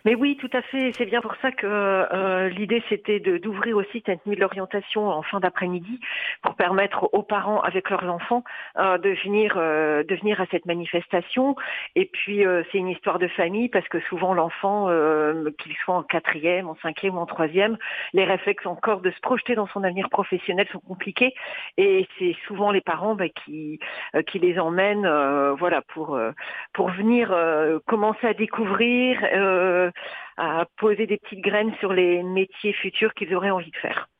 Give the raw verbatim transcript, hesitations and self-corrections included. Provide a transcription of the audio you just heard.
Mais oui, tout à fait. C'est bien pour ça que euh, l'idée, c'était de, d'ouvrir aussi cette nuit de l'orientation en fin d'après-midi pour permettre aux parents, avec leurs enfants, euh, de venir, euh, de venir à cette manifestation. Et puis, euh, c'est une histoire de famille parce que souvent, l'enfant, euh, qu'il soit en quatrième, en cinquième ou en troisième, les réflexes encore de se projeter dans son avenir professionnel sont compliqués. Et c'est souvent les parents bah, qui, euh, qui les emmènent, euh, voilà, pour, euh, pour venir euh, commencer à découvrir. Euh, à poser des petites graines sur les métiers futurs qu'ils auraient envie de faire.